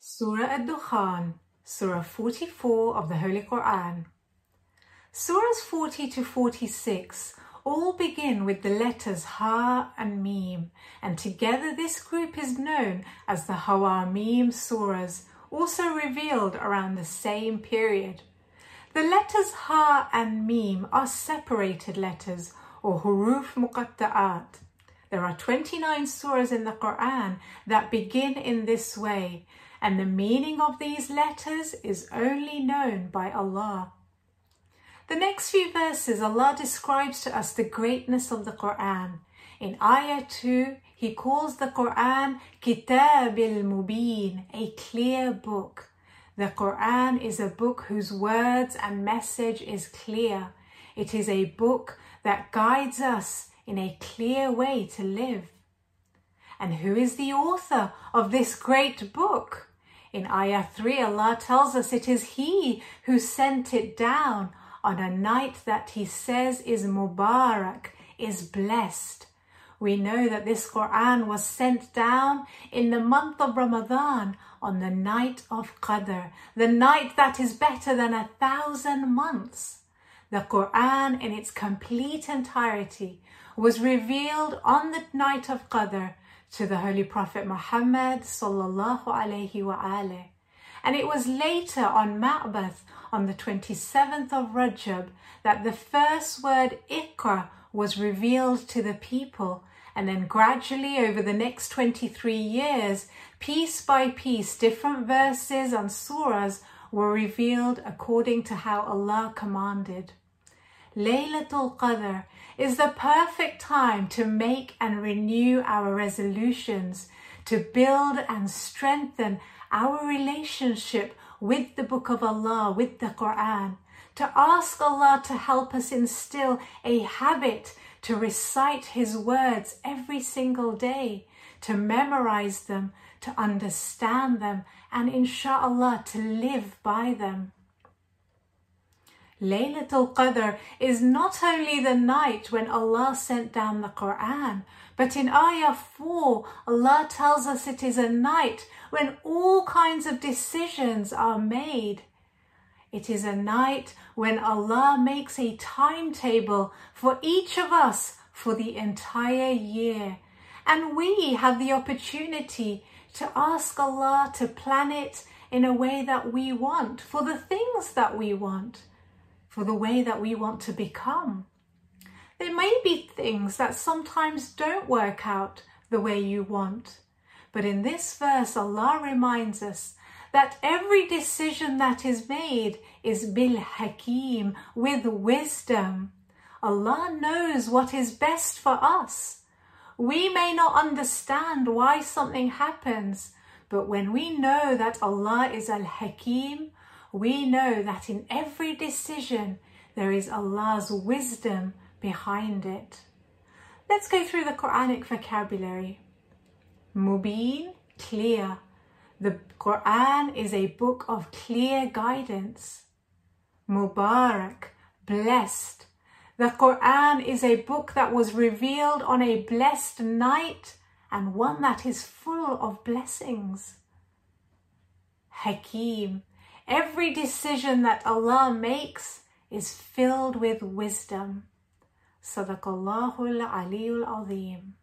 Surah Ad-Dukhan, Surah 44 of the Holy Quran. Surahs 40 to 46 all begin with the letters Ha and Mim, and together this group is known as the Hawamim surahs, also revealed around the same period. The letters Ha and Mim are separated letters, or huruf muqatta'at. There are 29 surahs in the Quran that begin in this way, and the meaning of these letters is only known by Allah. The next few verses, Allah describes to us the greatness of the Quran. In Ayah 2, He calls the Quran Kitabil Mubin, a clear book. The Quran is a book whose words and message is clear. It is a book that guides us in a clear way to live. And who is the author of this great book? In Ayah 3, Allah tells us it is He who sent it down on a night that He says is Mubarak, is blessed. We know that this Quran was sent down in the month of Ramadan on the night of Qadr, the night that is better than 1,000 months. The Quran in its complete entirety was revealed on the night of Qadr to the Holy Prophet Muhammad sallallahu alayhi wa alihi. And it was later on Ma'bath, on the 27th of Rajab, that the first word Iqra was revealed to the people. And then gradually over the next 23 years, piece by piece, different verses and surahs were revealed according to how Allah commanded. Laylatul Qadr is the perfect time to make and renew our resolutions, to build and strengthen our relationship with the Book of Allah, with the Quran, to ask Allah to help us instill a habit to recite His words every single day, to memorize them, to understand them, and inshallah to live by them. Laylatul Qadr is not only the night when Allah sent down the Quran, but in Ayah 4, Allah tells us it is a night when all kinds of decisions are made. It is a night when Allah makes a timetable for each of us for the entire year. And we have the opportunity to ask Allah to plan it in a way that we want, for the things that we want, for the way that we want to become. There may be things that sometimes don't work out the way you want. But in this verse, Allah reminds us that every decision that is made is bil hakim, with wisdom. Allah knows what is best for us. We may not understand why something happens, but when we know that Allah is al-Hakim, we know that in every decision there is Allah's wisdom behind it. Let's go through the Quranic vocabulary. Mubin, clear. The Quran is a book of clear guidance. Mubarak, blessed. The Quran is a book that was revealed on a blessed night and one that is full of blessings. Hakim. Every decision that Allah makes is filled with wisdom. Sadaqallahul Aliyyul Azim.